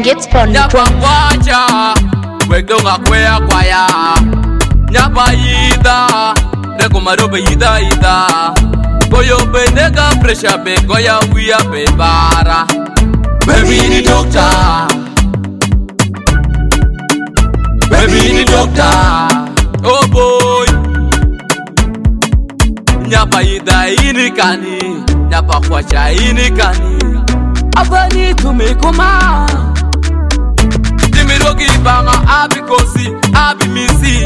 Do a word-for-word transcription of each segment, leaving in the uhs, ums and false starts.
gets fun. Nyapa kwacha, wekdonga kwea kwaya. Nyapa ida, reko marobe ida ida. Goyo benega pressure be goya wiya be bara. Baby ni doctor, baby ni doctor. Oh boy, nyapa ida inikani, nyapa kwacha inikani. Abani tumekoma, timirogi banga abi kosi abi misi.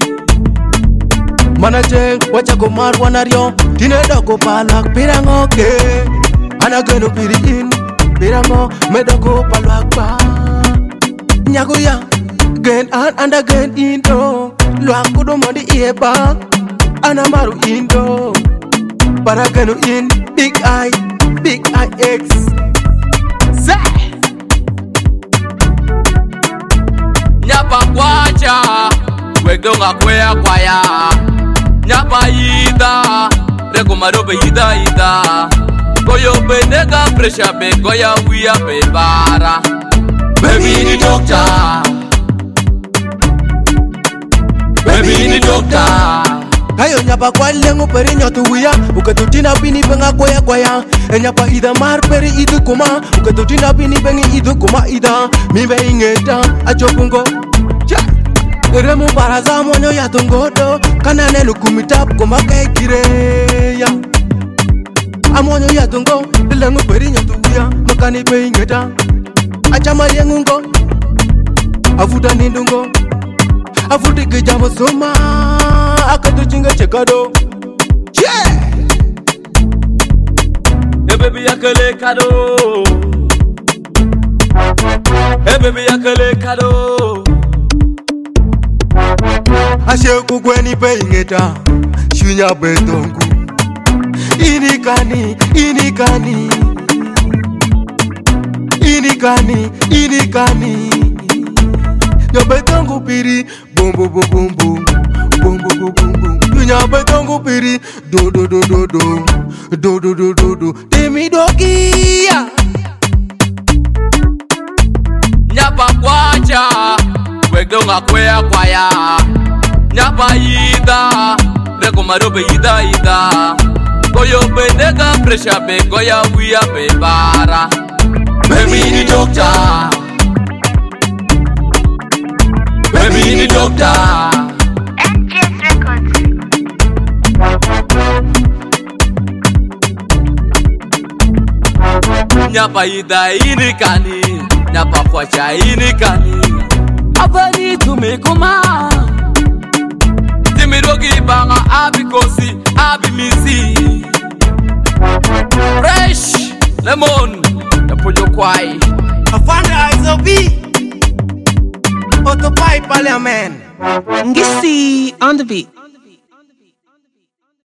Manajeng wacha komar wanario, tine doko palak pirango ke. Anageno piri in, pirango medoko palak ba. Nyagoya, gen an and again indo. Luakudo modi ieba, anamaru indo. Parageno in, big eye, big eye X. Nyapa kwacha, wekdonga kwea kwaya. Nyapa ida, reko marobe ida ida. Goyo benega pressure be goya wiya be bara. Baby ni doctor, baby ni doctor. Kayo nyapa kwa lengo peri nyotu wiya. Uketutina bini benga kwaya kwaya. E nyapa ida mar peri idu kuma. Uketutina bini bengi idu kuma ida. Mimbe ingeta achopungo ja. Remu baraza monyo ya tungodo. Kana nenu kumitap kuma kay kire ya. Amonyo ya tungo. Lengo peri nyotu wiya. Makani be ingeta achama yengungo. Afuta nindungo. Afuti kijamo soma. Akatu chinga chekado. Yeah. Hey baby yakale kado. Hey baby yakale kado. Ashe kugweni pe ingeta. Shunya betongu. Inikani, inikani. Inikani, inikani. Yo betongu piri. Bumbu bumbu bumbu. Bumbu bumbu bumbu. Nya betongu piri. Do do do do do. Do do do do do. Temi dokia. Nyapa kwacha, wekdonga kwea kwaya. Nyapa ida, reko marobe ida ida. Goyo benega pressure be goya wiya be bara. Baby ni doctor, baby ni doctor. Nyapa ida inikani, nyapa kwacha inikani. Abani tumekoma, timirogi banga abi kosi abi misi. Fresh lemon, napojo kwai. Afanda Izobi. Otopai Parliament. Ngisi on the beat.